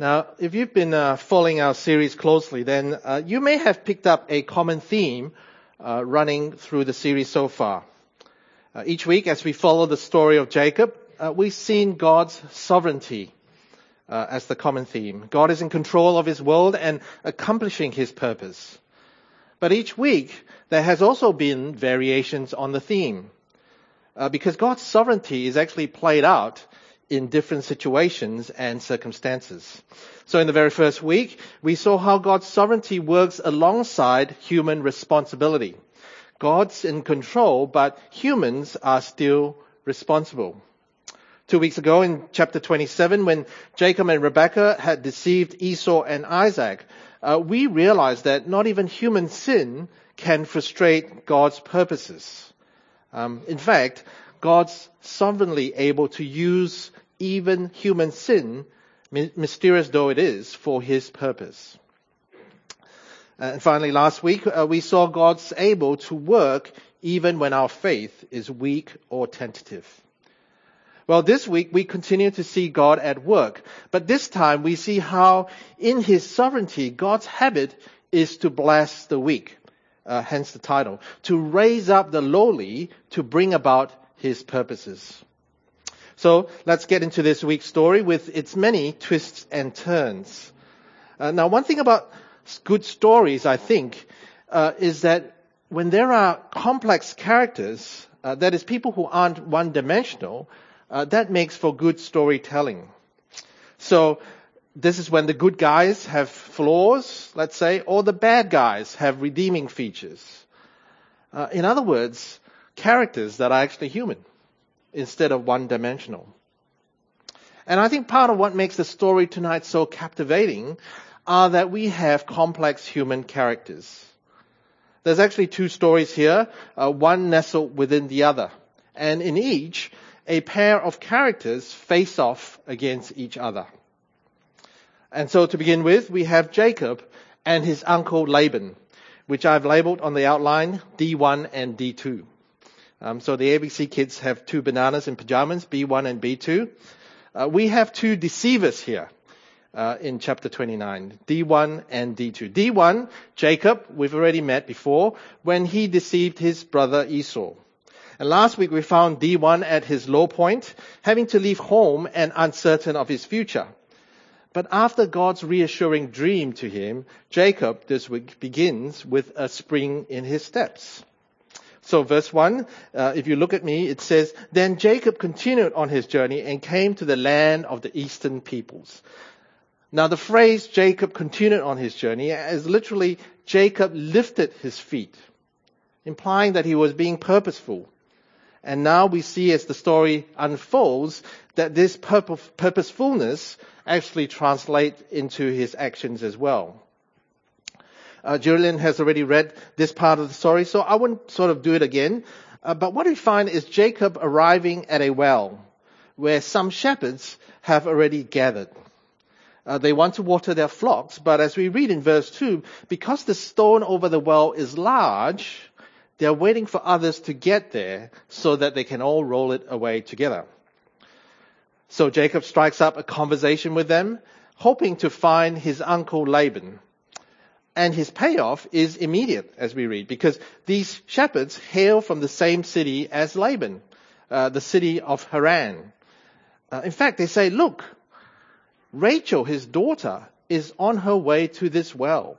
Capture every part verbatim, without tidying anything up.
Now, if you've been uh, following our series closely, then uh, you may have picked up a common theme uh, running through the series so far. Uh, each week, as we follow the story of Jacob, uh, we've seen God's sovereignty uh, as the common theme. God is in control of his world and accomplishing his purpose. But each week, there has also been variations on the theme, uh, because God's sovereignty is actually played out in different situations and circumstances. So in the very first week, we saw how God's sovereignty works alongside human responsibility. God's in control, but humans are still responsible. Two weeks ago in chapter twenty-seven, when Jacob and Rebekah had deceived Esau and Isaac, uh, we realized that not even human sin can frustrate God's purposes. Um, in fact, God's sovereignly able to use even human sin, mysterious though it is, for his purpose. And finally, last week, uh, we saw God's able to work even when our faith is weak or tentative. Well, this week, we continue to see God at work. But this time, we see how in his sovereignty, God's habit is to bless the weak. Uh, hence the title. To raise up the lowly to bring about his purposes. So let's get into this week's story with its many twists and turns. Uh, now, one thing about good stories, I think, uh, is that when there are complex characters, uh, that is, people who aren't one-dimensional, uh, that makes for good storytelling. So this is when the good guys have flaws, let's say, or the bad guys have redeeming features. Uh, in other words, characters that are actually human instead of one-dimensional. And I think part of what makes the story tonight so captivating are that we have complex human characters. There's actually two stories here, uh, one nestled within the other. And in each, a pair of characters face off against each other. And so to begin with, we have Jacob and his uncle Laban, which I've labeled on the outline D one and D two. Um, so the A B C kids have two bananas in pajamas, B one and B two. Uh, we have two deceivers here uh, in chapter twenty-nine, D one and D two. D one, Jacob, we've already met before, when he deceived his brother Esau. And last week we found D one at his low point, having to leave home and uncertain of his future. But after God's reassuring dream to him, Jacob this week begins with a spring in his steps. So verse one, uh, if you look at me, it says, Then Jacob continued on his journey and came to the land of the eastern peoples. Now the phrase Jacob continued on his journey is literally Jacob lifted his feet, implying that he was being purposeful. And now we see as the story unfolds that this purpose, purposefulness actually translates into his actions as well. Uh, Julian has already read this part of the story, so I won't sort of do it again. Uh, but what we find is Jacob arriving at a well where some shepherds have already gathered. Uh, they want to water their flocks, but as we read in verse two, because the stone over the well is large, they're waiting for others to get there so that they can all roll it away together. So Jacob strikes up a conversation with them, hoping to find his uncle Laban. And his payoff is immediate, as we read, because these shepherds hail from the same city as Laban, uh, the city of Haran. Uh, in fact, they say, look, Rachel, his daughter, is on her way to this well.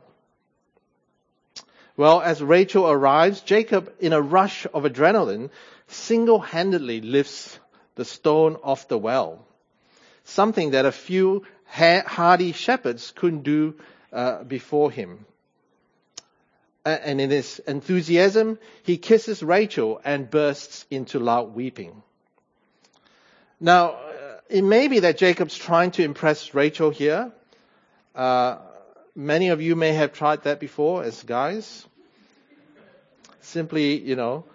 Well, as Rachel arrives, Jacob, in a rush of adrenaline, single-handedly lifts the stone off the well, something that a few hardy shepherds couldn't do Uh, before him. Uh, and in his enthusiasm, he kisses Rachel and bursts into loud weeping. Now, uh, it may be that Jacob's trying to impress Rachel here. Uh, many of you may have tried that before as guys. Simply, you know,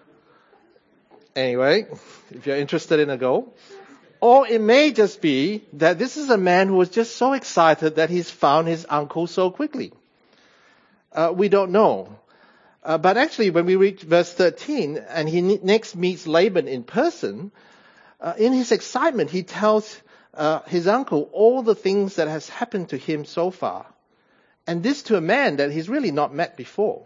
anyway, if you're interested in a go. Or it may just be that this is a man who was just so excited that he's found his uncle so quickly. Uh, we don't know. Uh, but actually, when we reach verse thirteen, and he next meets Laban in person, uh, in his excitement, he tells uh, his uncle all the things that has happened to him so far. And this to a man that he's really not met before.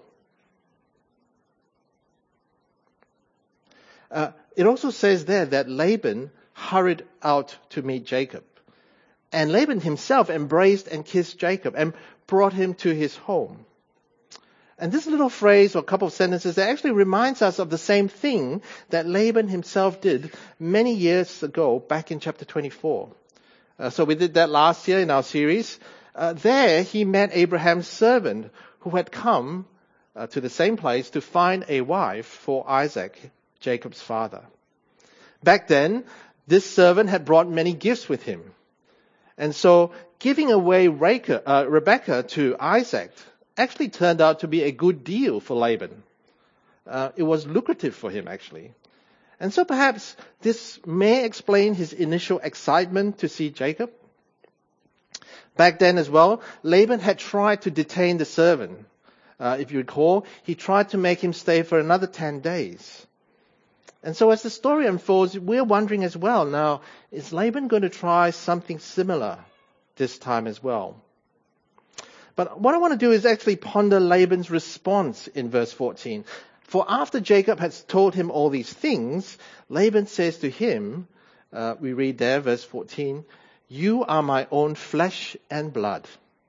Uh, it also says there that Laban hurried out to meet Jacob. And Laban himself embraced and kissed Jacob and brought him to his home. And this little phrase or a couple of sentences that actually reminds us of the same thing that Laban himself did many years ago back in chapter twenty-four. Uh, so we did that last year in our series. Uh, there he met Abraham's servant who had come uh, to the same place to find a wife for Isaac, Jacob's father. Back then, this servant had brought many gifts with him. And so giving away Rebekah, uh, Rebekah to Isaac actually turned out to be a good deal for Laban. Uh, it was lucrative for him, actually. And so perhaps this may explain his initial excitement to see Jacob. Back then as well, Laban had tried to detain the servant. Uh, if you recall, he tried to make him stay for another ten days. And so as the story unfolds, we're wondering as well, now, is Laban going to try something similar this time as well? But what I want to do is actually ponder Laban's response in verse fourteen. For after Jacob has told him all these things, Laban says to him, uh, we read there, verse fourteen, "You are my own flesh and blood."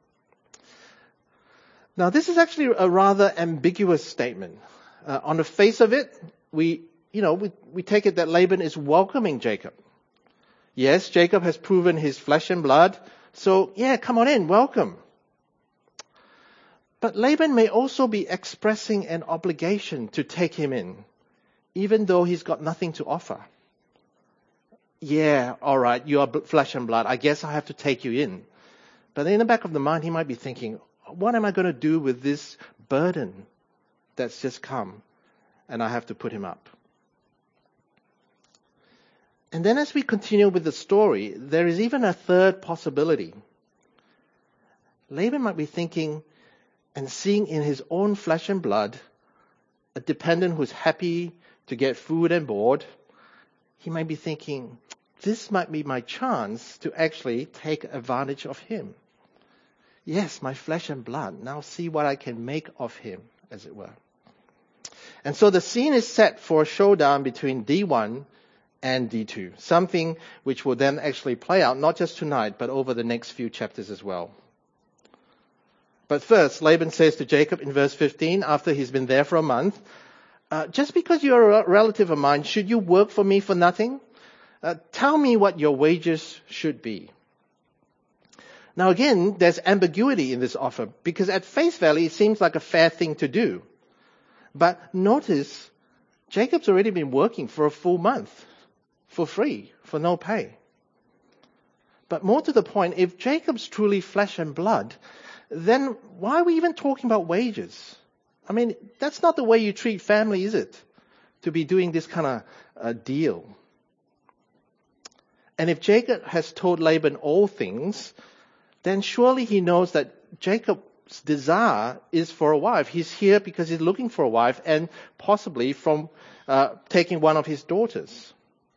Now this is actually a rather ambiguous statement. Uh, on the face of it, we, you know, we, we take it that Laban is welcoming Jacob. Yes, Jacob has proven his flesh and blood, so yeah, come on in, welcome. But Laban may also be expressing an obligation to take him in, even though he's got nothing to offer. Yeah, all right, you are flesh and blood. I guess I have to take you in. But in the back of the mind, he might be thinking, what am I going to do with this burden that's just come? And I have to put him up. And then as we continue with the story, there is even a third possibility. Laban might be thinking, and seeing in his own flesh and blood a dependent who's happy to get food and board, he might be thinking, this might be my chance to actually take advantage of him. Yes, my flesh and blood. Now see what I can make of him, as it were. And so the scene is set for a showdown between D one and D two, something which will then actually play out not just tonight, but over the next few chapters as well. But first, Laban says to Jacob in verse fifteen, after he's been there for a month, uh, just because you're a relative of mine, should you work for me for nothing? Uh, tell me what your wages should be. Now again, there's ambiguity in this offer, because at face value, it seems like a fair thing to do. But notice, Jacob's already been working for a full month, for free, for no pay. But more to the point, if Jacob's truly flesh and blood, then why are we even talking about wages? I mean, that's not the way you treat family, is it? To be doing this kind of uh, deal. And if Jacob has told Laban all things, then surely he knows that Jacob's desire is for a wife. He's here because he's looking for a wife, and possibly from uh, taking one of his daughters.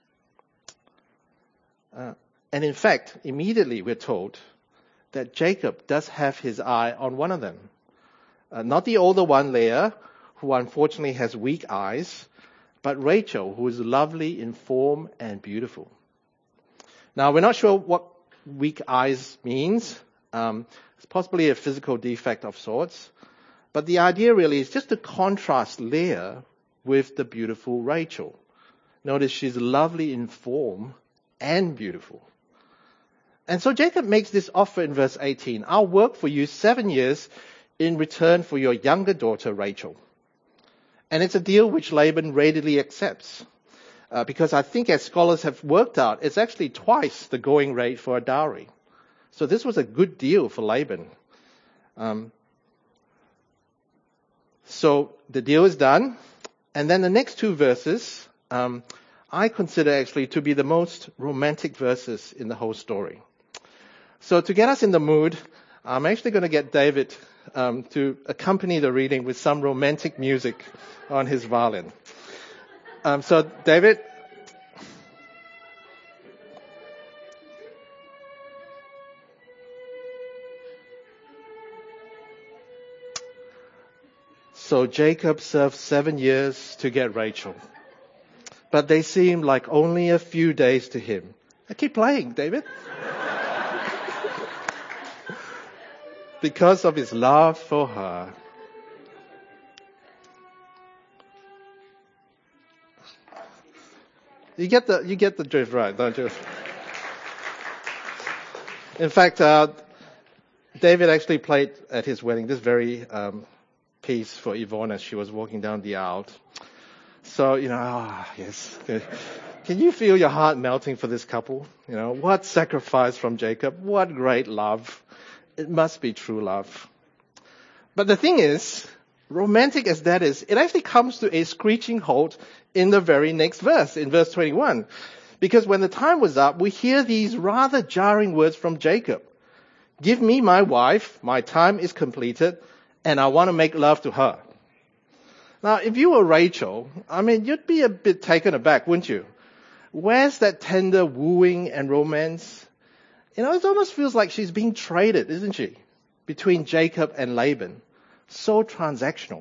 Uh, and in fact, immediately we're told that Jacob does have his eye on one of them. Uh, not the older one, Leah, who unfortunately has weak eyes, but Rachel, who is lovely in form and beautiful. Now, we're not sure what weak eyes means. Um, it's possibly a physical defect of sorts. But the idea really is just to contrast Leah with the beautiful Rachel. Notice she's lovely in form and beautiful. And so Jacob makes this offer in verse eighteen. I'll work for you seven years in return for your younger daughter, Rachel. And it's a deal which Laban readily accepts. Uh, because I think as scholars have worked out, it's actually twice the going rate for a dowry. So this was a good deal for Laban. Um, so the deal is done. And then the next two verses, um, I consider actually to be the most romantic verses in the whole story. So to get us in the mood, I'm actually going to get David um, to accompany the reading with some romantic music on his violin. Um, so David, So Jacob served seven years to get Rachel. But they seemed like only a few days to him. I keep playing, David. Because of his love for her. You get the you get the drift, right, don't you? In fact, uh, David actually played at his wedding this very um, piece for Yvonne as she was walking down the aisle. So, you know, ah, yes. Can you feel your heart melting for this couple? You know, what sacrifice from Jacob. What great love. It must be true love. But the thing is, romantic as that is, it actually comes to a screeching halt in the very next verse, in verse twenty-one. Because when the time was up, we hear these rather jarring words from Jacob. Give me my wife, my time is completed, and I want to make love to her. Now, if you were Rachel, I mean, you'd be a bit taken aback, wouldn't you? Where's that tender wooing and romance? You know, it almost feels like she's being traded, isn't she? Between Jacob and Laban. So transactional.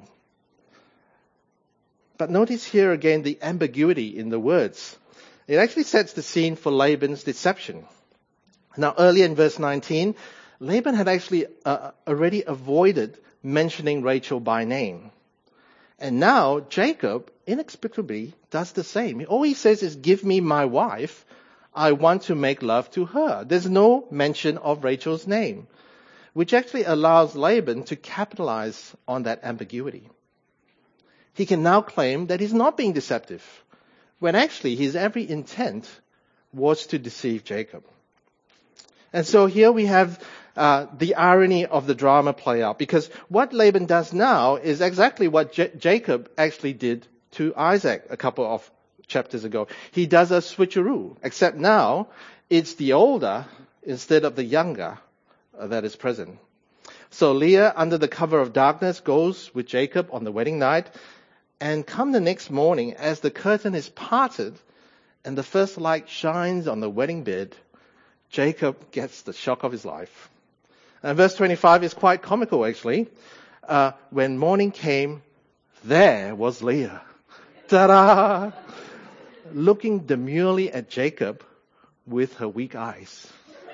But notice here again the ambiguity in the words. It actually sets the scene for Laban's deception. Now, earlier in verse nineteen, Laban had actually uh, already avoided mentioning Rachel by name. And now Jacob inexplicably does the same. All he says is, give me my wife. I want to make love to her. There's no mention of Rachel's name, which actually allows Laban to capitalize on that ambiguity. He can now claim that he's not being deceptive, when actually his every intent was to deceive Jacob. And so here we have uh, the irony of the drama play out, because what Laban does now is exactly what J- Jacob actually did to Isaac a couple of chapters ago. He does a switcheroo, except now it's the older instead of the younger uh, that is present. So Leah, under the cover of darkness, goes with Jacob on the wedding night, and come the next morning, as the curtain is parted and the first light shines on the wedding bed, Jacob gets the shock of his life. And verse twenty-five is quite comical, actually. Uh, when morning came, there was Leah. Ta-da! Looking demurely at Jacob with her weak eyes.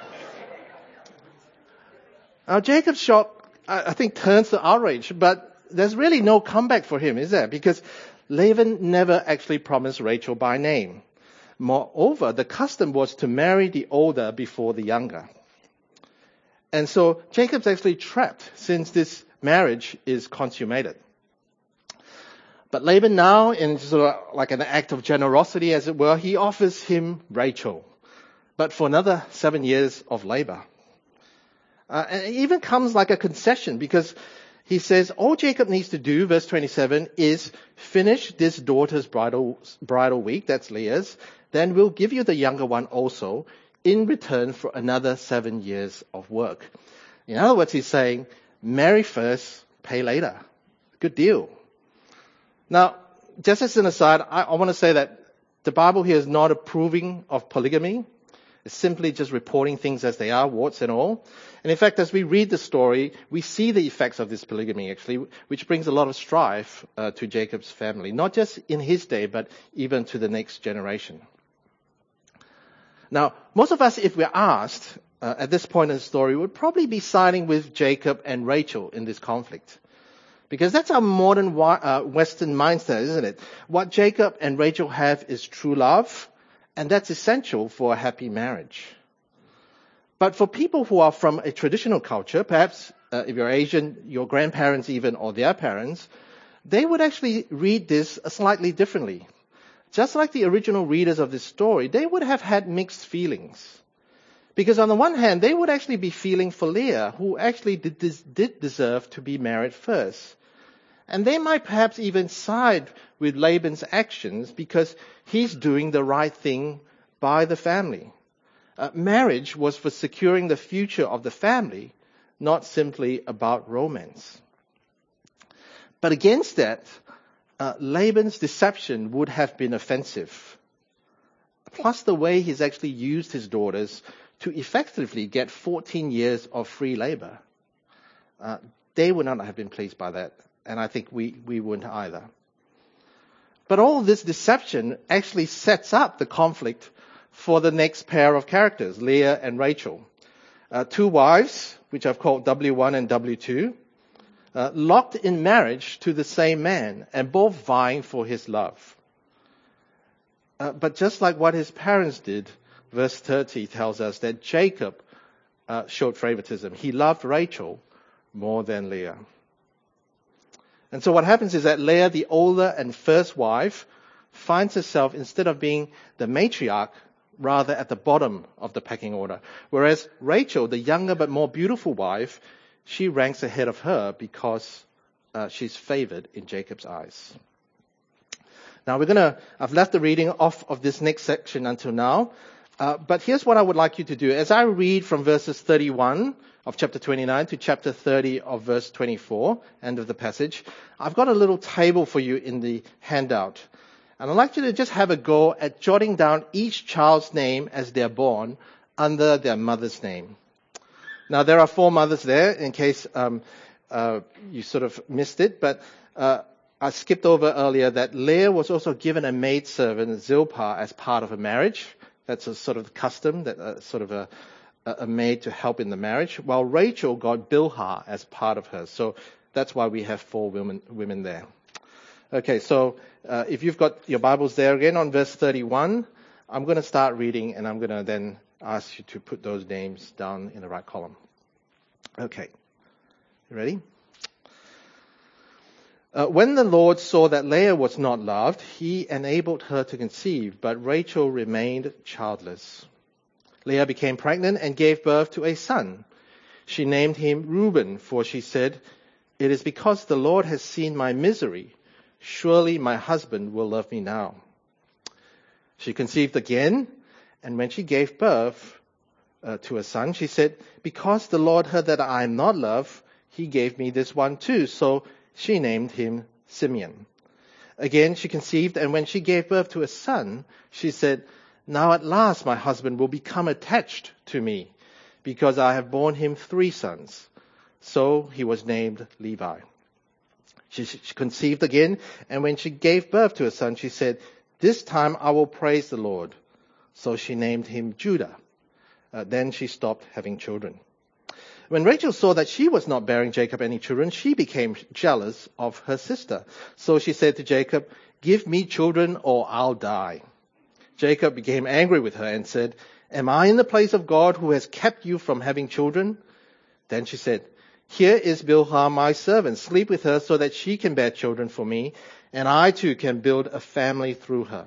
Now, Jacob's shock, I think, turns to outrage, but there's really no comeback for him, is there? Because Laban never actually promised Rachel by name. Moreover, the custom was to marry the older before the younger. And so Jacob's actually trapped since this marriage is consummated. But Laban now, in sort of like an act of generosity, as it were, he offers him Rachel, but for another seven years of labor. Uh, and it even comes like a concession, because he says all Jacob needs to do, verse twenty-seven, is finish this daughter's bridal, bridal week, that's Leah's, then we'll give you the younger one also in return for another seven years of work. In other words, he's saying, marry first, pay later. Good deal. Now, just as an aside, I, I want to say that the Bible here is not approving of polygamy. It's simply just reporting things as they are, warts and all. And in fact, as we read the story, we see the effects of this polygamy, actually, which brings a lot of strife uh, to Jacob's family, not just in his day, but even to the next generation. Now, most of us, if we're asked uh, at this point in the story, would probably be siding with Jacob and Rachel in this conflict. Because that's our modern uh, Western mindset, isn't it? What Jacob and Rachel have is true love, and that's essential for a happy marriage. But for people who are from a traditional culture, perhaps uh, if you're Asian, your grandparents even, or their parents, they would actually read this slightly differently. Just like the original readers of this story, they would have had mixed feelings. Because on the one hand, they would actually be feeling for Leah, who actually did, this, did deserve to be married first. And they might perhaps even side with Laban's actions because he's doing the right thing by the family. Uh, marriage was for securing the future of the family, not simply about romance. But against that, uh, Laban's deception would have been offensive. Plus the way he's actually used his daughters to effectively get fourteen years of free labor. Uh, they would not have been pleased by that And I think we, we wouldn't either. But all this deception actually sets up the conflict for the next pair of characters, Leah and Rachel. Uh, two wives, which I've called W one and W two, uh, locked in marriage to the same man and both vying for his love. Uh, but just like what his parents did, verse thirty tells us that Jacob uh, showed favoritism. He loved Rachel more than Leah. And so what happens is that Leah, the older and first wife, finds herself, instead of being the matriarch, rather at the bottom of the pecking order. Whereas Rachel, the younger but more beautiful wife, she ranks ahead of her because uh, she's favored in Jacob's eyes. Now we're going to, I've left the reading off of this next section until now. Uh, but here's what I would like you to do. As I read from verses thirty-one of chapter twenty-nine to chapter thirty of verse twenty-four, end of the passage, I've got a little table for you in the handout. And I'd like you to just have a go at jotting down each child's name as they're born under their mother's name. Now, there are four mothers there in case um, uh, you sort of missed it. But uh, I skipped over earlier that Leah was also given a maidservant, Zilpah, as part of a marriage. That's a sort of custom, that uh, sort of a, a maid to help in the marriage. While Rachel got Bilhah as part of her. So that's why we have four women, women there. Okay, so uh, if you've got your Bibles there again on verse thirty-one, I'm going to start reading and I'm going to then ask you to put those names down in the right column. Okay, you ready? Uh, when the Lord saw that Leah was not loved, he enabled her to conceive, but Rachel remained childless. Leah became pregnant and gave birth to a son. She named him Reuben, for she said, "It is because the Lord has seen my misery. Surely my husband will love me now." She conceived again, and when she gave birth uh, to a son, she said, "Because the Lord heard that I am not loved, he gave me this one too." So she named him Simeon. Again she conceived, and when she gave birth to a son, she said, "Now at last my husband will become attached to me, because I have borne him three sons." So he was named Levi. She, she conceived again, and when she gave birth to a son, she said, "This time I will praise the Lord." So she named him Judah. Uh, then she stopped having children. When Rachel saw that she was not bearing Jacob any children, she became jealous of her sister. So she said to Jacob, "Give me children or I'll die." Jacob became angry with her and said, "Am I in the place of God who has kept you from having children?" Then she said, "Here is Bilhah, my servant. Sleep with her so that she can bear children for me, and I too can build a family through her."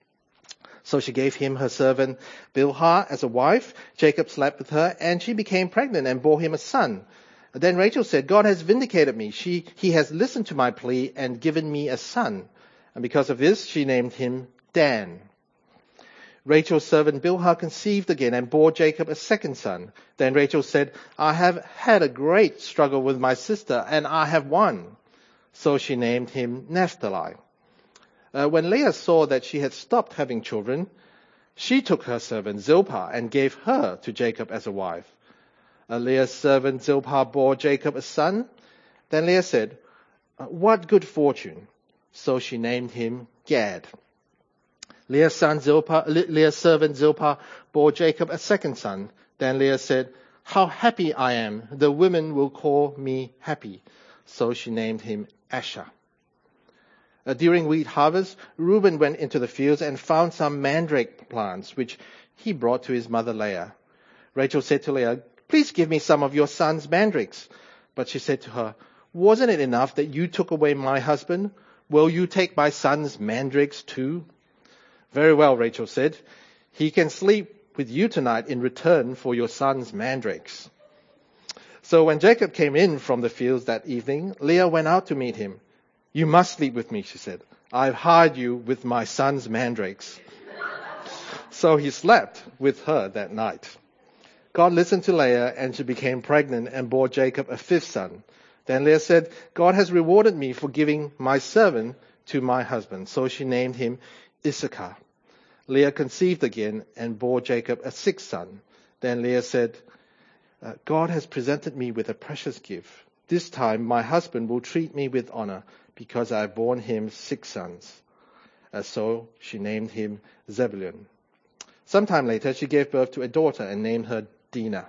So she gave him her servant Bilhah as a wife. Jacob slept with her, and she became pregnant and bore him a son. Then Rachel said, "God has vindicated me. She, he has listened to my plea and given me a son." And because of this, she named him Dan. Rachel's servant Bilhah conceived again and bore Jacob a second son. Then Rachel said, "I have had a great struggle with my sister, and I have won." So she named him Naphtali. Uh, when Leah saw that she had stopped having children, she took her servant Zilpah and gave her to Jacob as a wife. Uh, Leah's servant Zilpah bore Jacob a son. Then Leah said, "What good fortune." So she named him Gad. Leah's son Zilpah, Leah's servant Zilpah bore Jacob a second son. Then Leah said, "How happy I am! The women will call me happy." So she named him Asher. Uh, during wheat harvest, Reuben went into the fields and found some mandrake plants, which he brought to his mother Leah. Rachel said to Leah, "Please give me some of your son's mandrakes." But she said to her, "Wasn't it enough that you took away my husband? Will you take my son's mandrakes too?" "Very well," Rachel said. "He can sleep with you tonight in return for your son's mandrakes." So when Jacob came in from the fields that evening, Leah went out to meet him. "You must sleep with me," she said. "I've hired you with my son's mandrakes." So he slept with her that night. God listened to Leah, and she became pregnant and bore Jacob a fifth son. Then Leah said, "God has rewarded me for giving my servant to my husband." So she named him Issachar. Leah conceived again and bore Jacob a sixth son. Then Leah said, uh, "God has presented me with a precious gift. This time my husband will treat me with honor because I have borne him six sons. Uh, so she named him Zebulun. Sometime later, she gave birth to a daughter and named her Dinah.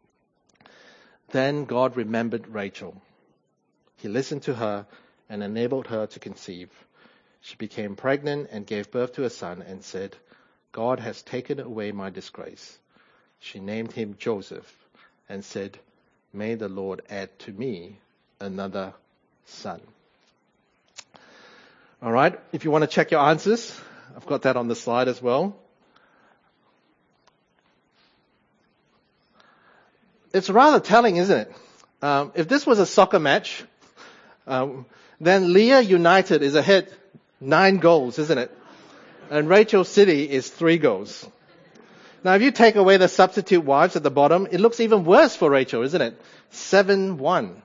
Then God remembered Rachel. He listened to her and enabled her to conceive. She became pregnant and gave birth to a son and said, God has taken away my disgrace. She named him Joseph and said, may the Lord add to me another son. All right, if you want to check your answers, I've got that on the slide as well. It's rather telling, isn't it? Um, if this was a soccer match, um, then Leah United is ahead nine goals, isn't it? And Rachel City is three goals. Now, if you take away the substitute wives at the bottom, it looks even worse for Rachel, isn't it? seven one.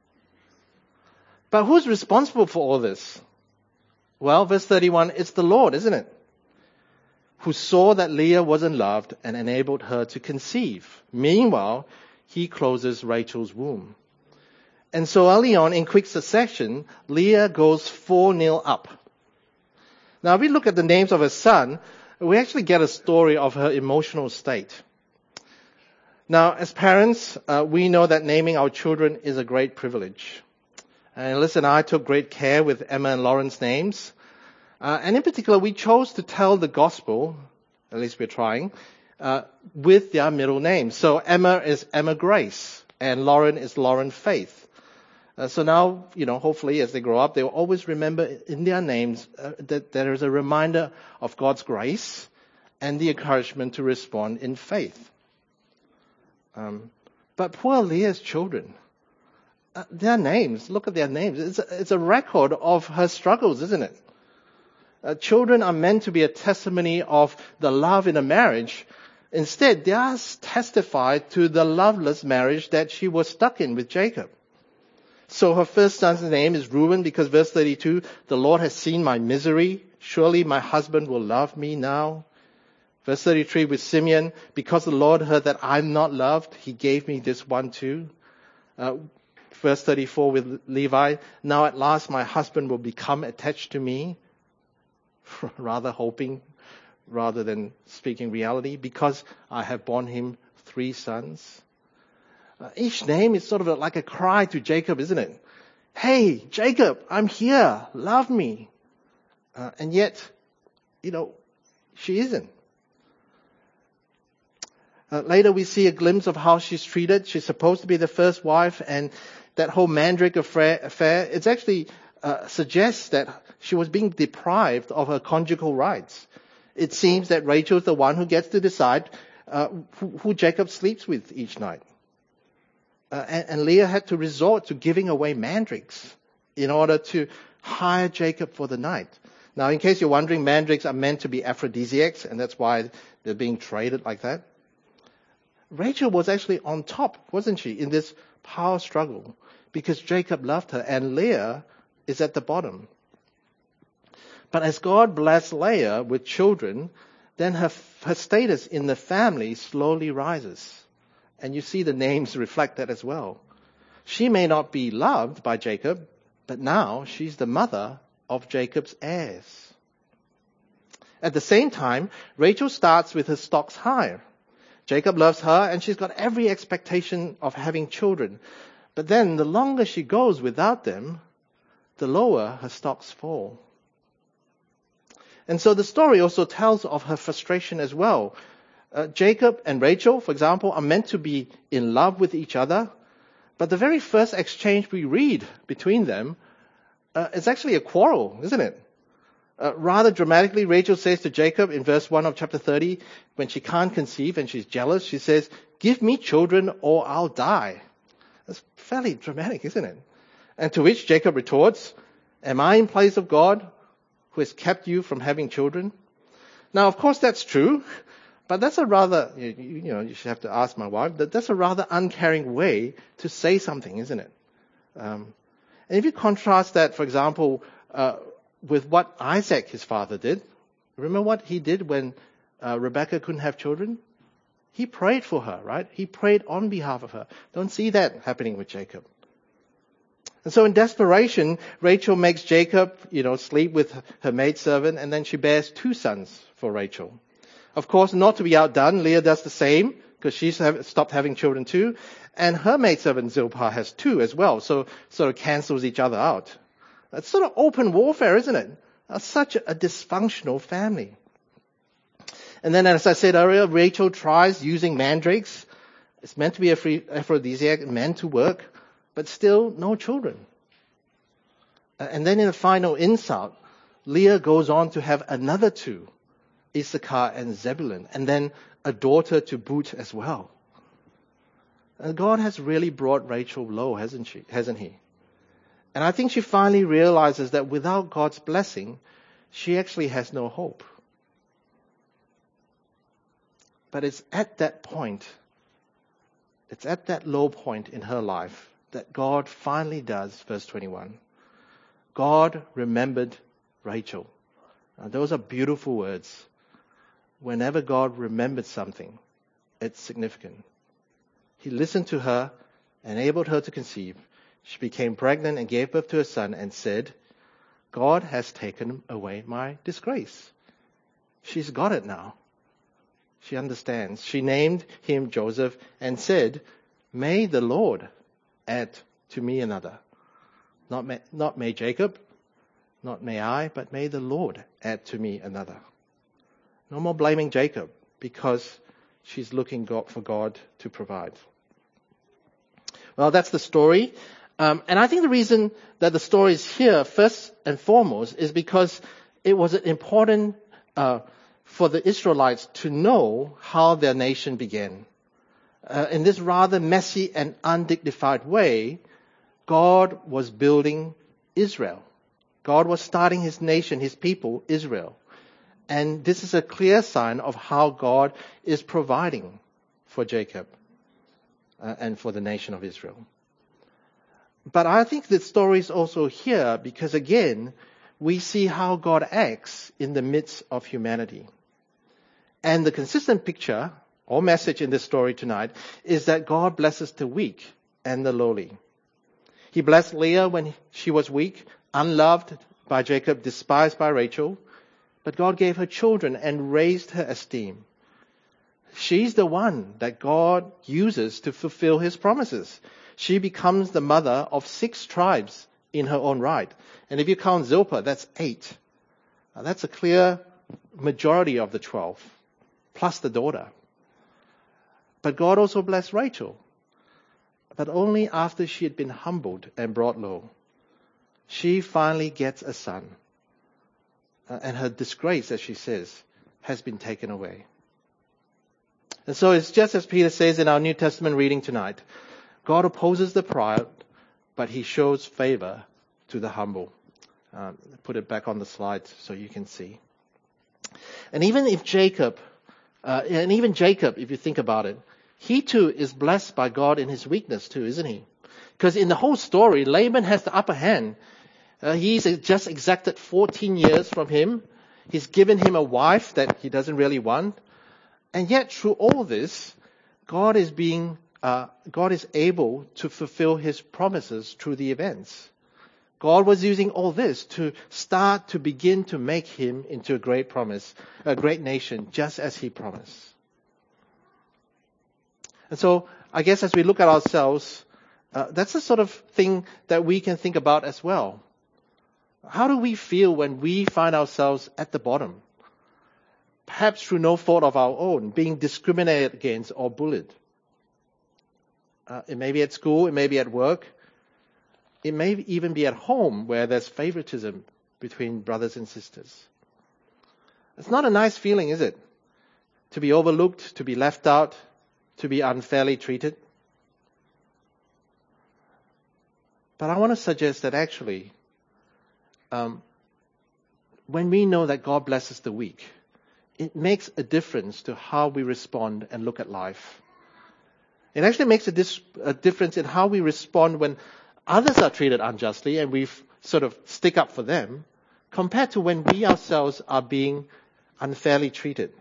But who's responsible for all this? Well, verse thirty-one, it's the Lord, isn't it? Who saw that Leah wasn't loved and enabled her to conceive. Meanwhile, he closes Rachel's womb. And so early on, in quick succession, Leah goes four nil up. Now, if we look at the names of her son, we actually get a story of her emotional state. Now, as parents, uh, we know that naming our children is a great privilege. And Liz and I took great care with Emma and Lauren's names. Uh, and in particular, we chose to tell the gospel, at least we're trying, uh, with their middle names. So Emma is Emma Grace, and Lauren is Lauren Faith. Uh, so now, you know, hopefully as they grow up, they will always remember in their names uh, that there is a reminder of God's grace and the encouragement to respond in faith. Um, but poor Leah's children, uh, their names, look at their names. It's a, it's a record of her struggles, isn't it? Uh, children are meant to be a testimony of the love in a marriage. Instead, they are testified to the loveless marriage that she was stuck in with Jacob. So her first son's name is Reuben because verse thirty-two, the Lord has seen my misery. Surely my husband will love me now. Verse thirty-three with Simeon, because the Lord heard that I'm not loved, he gave me this one too. Uh, verse thirty-four with Levi, now at last my husband will become attached to me. Rather hoping, rather than speaking reality, because I have borne him three sons. Uh, each name is sort of like a cry to Jacob, isn't it? Hey, Jacob, I'm here. Love me. Uh, and yet, you know, she isn't. Uh, later we see a glimpse of how she's treated. She's supposed to be the first wife, and that whole Mandrake affair, affair it actually uh, suggests that she was being deprived of her conjugal rights. It seems that Rachel is the one who gets to decide uh, who, who Jacob sleeps with each night. Uh, and, and Leah had to resort to giving away mandrakes in order to hire Jacob for the night. Now, in case you're wondering, mandrakes are meant to be aphrodisiacs, and that's why they're being traded like that. Rachel was actually on top, wasn't she, in this power struggle, because Jacob loved her, and Leah is at the bottom. But as God blessed Leah with children, then her, her status in the family slowly rises. And you see the names reflect that as well. She may not be loved by Jacob, but now she's the mother of Jacob's heirs. At the same time, Rachel starts with her stocks high. Jacob loves her, and she's got every expectation of having children. But then the longer she goes without them, the lower her stocks fall. And so the story also tells of her frustration as well. Uh, Jacob and Rachel, for example, are meant to be in love with each other. But the very first exchange we read between them uh, is actually a quarrel, isn't it? Uh, rather dramatically, Rachel says to Jacob in verse one of chapter thirty, when she can't conceive and she's jealous, she says, give me children or I'll die. That's fairly dramatic, isn't it? And to which Jacob retorts, am I in place of God who has kept you from having children? Now, of course, that's true. But that's a rather, you, you know, you should have to ask my wife, that that's a rather uncaring way to say something, isn't it? Um, and if you contrast that, for example, uh, with what Isaac, his father, did, remember what he did when uh, Rebecca couldn't have children? He prayed for her, right? He prayed on behalf of her. Don't see that happening with Jacob. And so in desperation, Rachel makes Jacob, you know, sleep with her maidservant, and then she bears two sons for Rachel. Of course, not to be outdone, Leah does the same, because she's have, stopped having children too. And her maidservant Zilpah has two as well, so sort of cancels each other out. That's sort of open warfare, isn't it? That's such a dysfunctional family. And then, as I said earlier, Rachel tries using mandrakes. It's meant to be a free aphrodisiac, meant to work, but still no children. And then in a final insult, Leah goes on to have another two, Issachar and Zebulun, and then a daughter to boot as well. And God has really brought Rachel low, hasn't she? Hasn't he? And I think she finally realizes that without God's blessing, she actually has no hope. But it's at that point, it's at that low point in her life that God finally does, verse twenty-one. God remembered Rachel. Now, those are beautiful words. Whenever God remembered something, it's significant. He listened to her, enabled her to conceive. She became pregnant and gave birth to a son and said, God has taken away my disgrace. She's got it now. She understands. She named him Joseph and said, may the Lord add to me another. Not may, not may Jacob, not may I, but may the Lord add to me another. No more blaming Jacob because she's looking for God to provide. Well, that's the story. Um, and I think the reason that the story is here, first and foremost, is because it was important uh, for the Israelites to know how their nation began. Uh, in this rather messy and undignified way, God was building Israel. God was starting his nation, his people, Israel. And this is a clear sign of how God is providing for Jacob uh, and for the nation of Israel. But I think the story is also here because, again, we see how God acts in the midst of humanity. And the consistent picture or message in this story tonight is that God blesses the weak and the lowly. He blessed Leah when she was weak, unloved by Jacob, despised by Rachel. But God gave her children and raised her esteem. She's the one that God uses to fulfill his promises. She becomes the mother of six tribes in her own right. And if you count Zilpah, that's eight. Now, that's a clear majority of the twelve, plus the daughter. But God also blessed Rachel, but only after she had been humbled and brought low. She finally gets a son. Uh, and her disgrace, as she says, has been taken away. And so it's just as Peter says in our New Testament reading tonight. God opposes the proud, but he shows favor to the humble. Um, put it back on the slide so you can see. And even if Jacob, uh, and even Jacob, if you think about it, he too is blessed by God in his weakness too, isn't he? Because in the whole story, Laban has the upper hand. Uh, he's just exacted fourteen years from him. He's given him a wife that he doesn't really want. And yet through all this, God is being, uh, God is able to fulfill his promises through the events. God was using all this to start to begin to make him into a great promise, a great nation, just as he promised. And so I guess as we look at ourselves, uh, that's the sort of thing that we can think about as well. How do we feel when we find ourselves at the bottom? Perhaps through no fault of our own, being discriminated against or bullied. Uh, it may be at school, it may be at work. It may even be at home where there's favoritism between brothers and sisters. It's not a nice feeling, is it? To be overlooked, to be left out, to be unfairly treated. But I want to suggest that actually, um, when we know that God blesses the weak, it makes a difference to how we respond and look at life. It actually makes a, dis- a difference in how we respond when others are treated unjustly and we sort of stick up for them, compared to when we ourselves are being unfairly treated.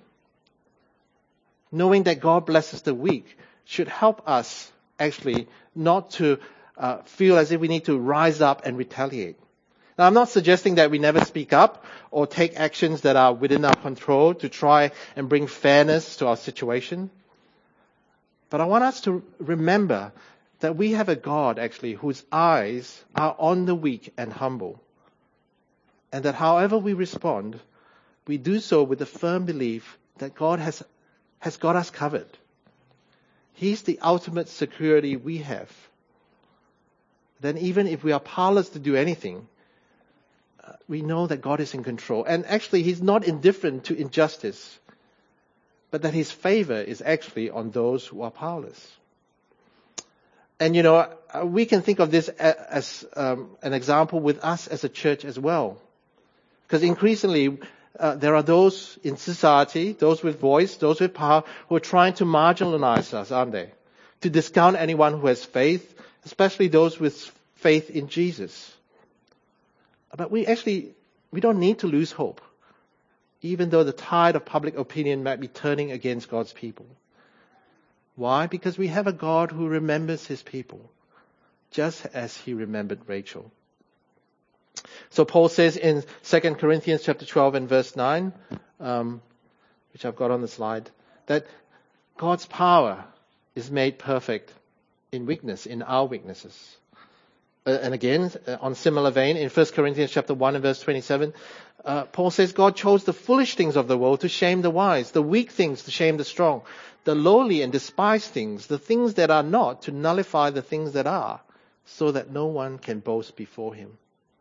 Knowing that God blesses the weak should help us actually not to uh, feel as if we need to rise up and retaliate. Now, I'm not suggesting that we never speak up or take actions that are within our control to try and bring fairness to our situation. But I want us to remember that we have a God, actually, whose eyes are on the weak and humble. And that however we respond, we do so with the firm belief that God has, has got us covered. He's the ultimate security we have. Then even if we are powerless to do anything, uh, we know that God is in control. And actually, He's not indifferent to injustice, but that His favor is actually on those who are powerless. And, you know, we can think of this as um, an example with us as a church as well. Because increasingly, uh, there are those in society, those with voice, those with power, who are trying to marginalize us, aren't they? To discount anyone who has faith, especially those with faith in Jesus. But we actually, we don't need to lose hope, even though the tide of public opinion might be turning against God's people. Why? Because we have a God who remembers His people, just as He remembered Rachel. So Paul says in Second Corinthians chapter twelve and verse nine, um, which I've got on the slide, that God's power is made perfect in weakness, in our weaknesses. Uh, and again, uh, on similar vein, in First Corinthians chapter one and verse twenty-seven, uh, Paul says God chose the foolish things of the world to shame the wise, the weak things to shame the strong, the lowly and despised things, the things that are not, to nullify the things that are, so that no one can boast before Him.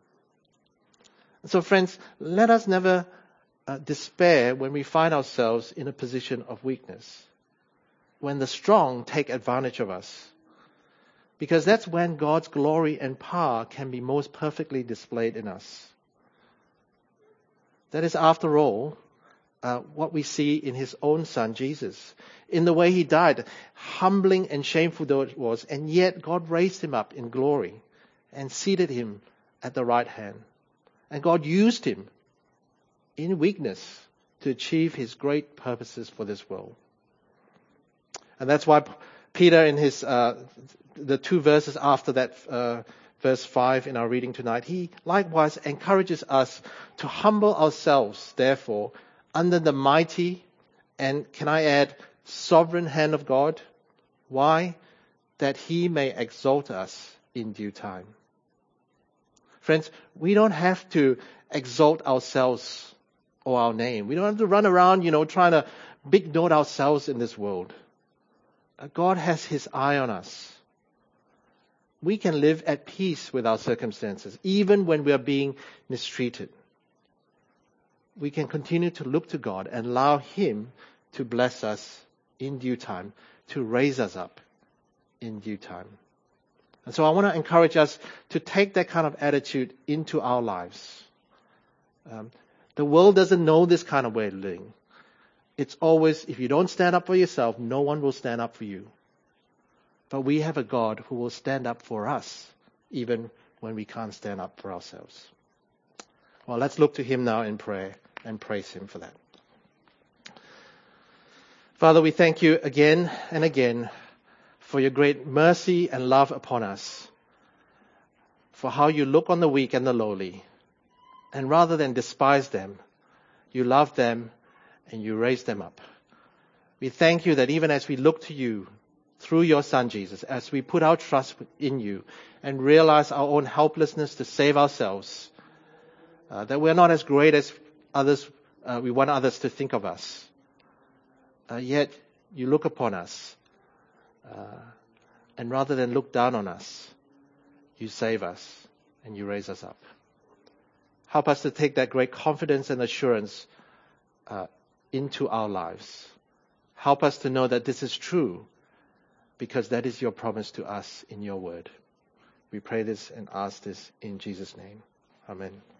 So friends, let us never uh, despair when we find ourselves in a position of weakness, when the strong take advantage of us. Because that's when God's glory and power can be most perfectly displayed in us. That is, after all, uh, what we see in His own Son, Jesus. In the way He died, humbling and shameful though it was, and yet God raised Him up in glory and seated Him at the right hand. And God used Him in weakness to achieve His great purposes for this world. And that's why Peter, in his uh, the two verses after that, uh, verse five in our reading tonight, he likewise encourages us to humble ourselves, therefore, under the mighty and, can I add, sovereign hand of God. Why? That He may exalt us in due time. Friends, we don't have to exalt ourselves or our name. We don't have to run around, you know, trying to big note ourselves in this world. God has His eye on us. We can live at peace with our circumstances, even when we are being mistreated. We can continue to look to God and allow Him to bless us in due time, to raise us up in due time. And so I want to encourage us to take that kind of attitude into our lives. Um, the world doesn't know this kind of way of living. It's always, if you don't stand up for yourself, no one will stand up for you. But we have a God who will stand up for us, even when we can't stand up for ourselves. Well, let's look to Him now in prayer and praise Him for that. Father, we thank You again and again for Your great mercy and love upon us, for how You look on the weak and the lowly, and rather than despise them, You love them and You raise them up. We thank You that even as we look to You through Your Son Jesus, as we put our trust in You and realize our own helplessness to save ourselves, uh, that we're not as great as others, uh, we want others to think of us. Uh, yet You look upon us, uh, and rather than look down on us, You save us and You raise us up. Help us to take that great confidence and assurance uh, into our lives. Help us to know that this is true, because that is Your promise to us in Your word. We pray this and ask this in Jesus' name. Amen.